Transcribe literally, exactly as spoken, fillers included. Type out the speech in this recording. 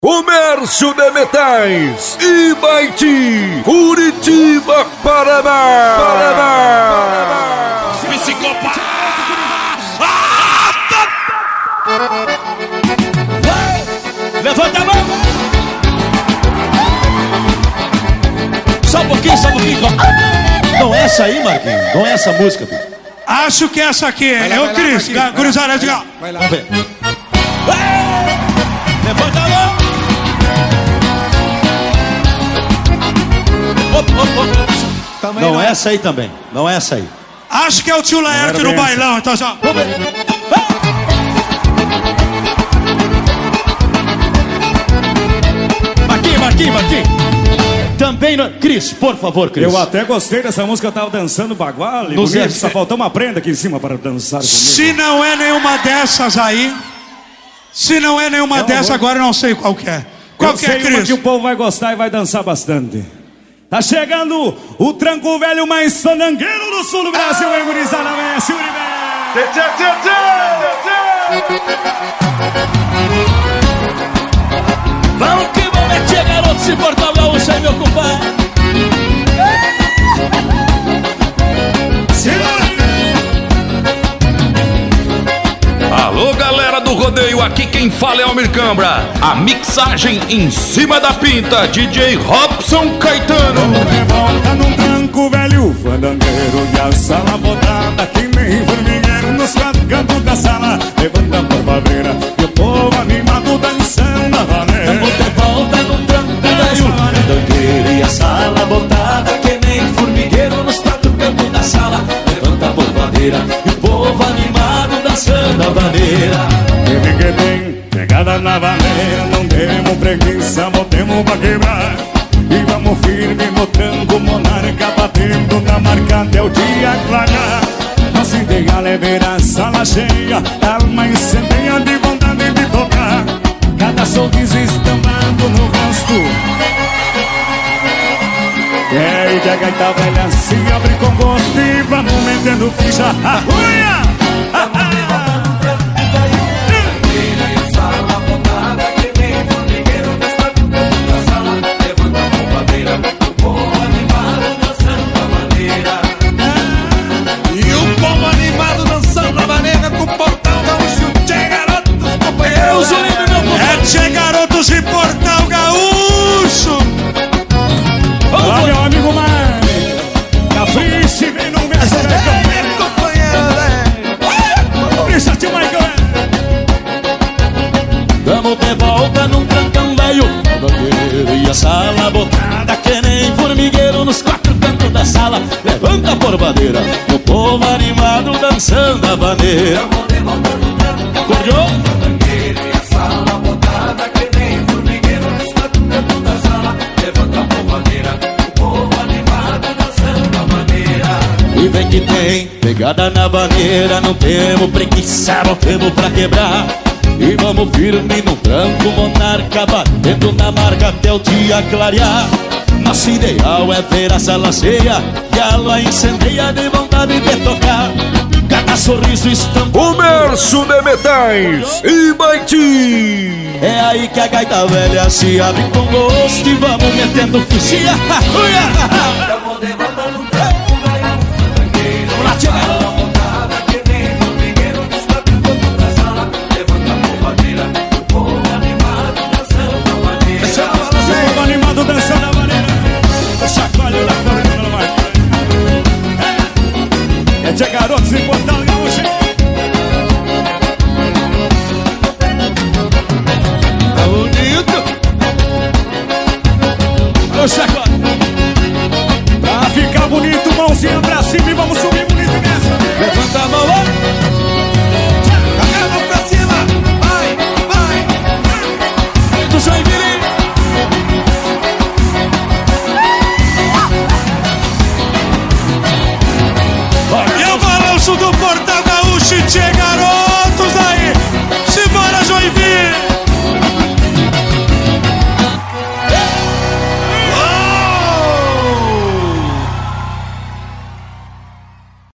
Comércio de Metais, Ibaiti, Curitiba, Paraná, Paraná. Psicopata! Levanta a mão! Só um pouquinho, só um pouquinho. Não é essa aí, Marquinhos? Não é essa música, filho? Acho que é essa aqui. É o Cris. Gurizada, diga. Vamos ver. Levanta a mão! Op, op, op. Não, não é essa aí também. Não é essa aí. Acho que é o tio Laerte no bailão, então já. Vamos ver. Marquinhos, Marquinhos, Marquinhos. Também, não... Cris, por favor, Cris. Eu até gostei dessa música, eu tava dançando bagual. Nos é... Só faltou uma prenda aqui em cima para dançar comigo. Se não é nenhuma dessas aí, se não é nenhuma eu dessas, vou... agora eu não sei qual que é. Qual eu que é, sei Cris? uma que o povo vai gostar e vai dançar bastante. Tá chegando o tranco velho mais sanangueiro do sul do Brasil, hein, gurizada, Messi Universo. Vamos que vamos, é tia garoto, se portar gaúcho aí, meu compadre. Alô, galera do rodeio, aqui quem fala é Almir Cambra. A mixagem em cima da pinta, D J Robson Caetano. Volta num tranco velho, fandangueiro e a sala botada que nem formigueiro nos quatro cantos da sala. Levanta a barbadeira e o povo animado dançando a valer. Volta num tranco velho, fandangueiro e a sala botada que nem formigueiro nos quatro cantos da sala. Levanta a barbadeira e o povo animado dançando a vaneira. Teve que tem pegada na vaneira, não temos preguiça, botemos pra quebrar. E vamos firme no tranco monarca, batendo na marca até o dia clarear. Nosso ideal é ver a sala cheia, alma incendeia de vontade de tocar. Cada sorriso estampado no rosto. É, e que a gaita velha se abre com gosto e vamos metendo ficha. Arruia! Tchê garotos de Portal Gaúcho. Olá, meu amigo Mãe. Capriche, vem no verso. É, companheiro, né? Capricha, tio Michael. Vamos de volta num trancão velho, fandangueiro e a sala botada que nem formigueiro nos quatro cantos da sala. Levanta a porvadeira, o povo animado dançando a vaneira. Vamos de volta num trancão velho, fandangueiro e a sala botada que nem formigueiro nos quatro cantos da sala. Levanta a porvadeira, o povo animado dançando a vaneira. E vem que tem pegada na vaneira, não temos preguiça, botemos pra quebrar. E vamos firme no tranco monarca, batendo na marca até o dia clarear. Nosso ideal é ver a sala cheia e a lua incendeia de vontade de tocar. Cada sorriso estampado. Comércio de Metais, Ibaiti. É aí que a gaita velha se abre com gosto e vamos metendo fichinha. Vamos de volta no tranco velho, fandangueiro. Vamos lá, tia garoto. Dançando a maneira, chacoalho da corrida no mar. É de garotos em Portal Gaúcho. Tá bonito. Ô, chacoalho. Pra ficar bonito, mãozinha pra cima e vamos subir bonito nessa. Levanta a mão, ó. A mão pra cima. Vai, vai. Do Joinville. Do Portal Gaúcho, tchê garotos aí. Simbora, Joinville.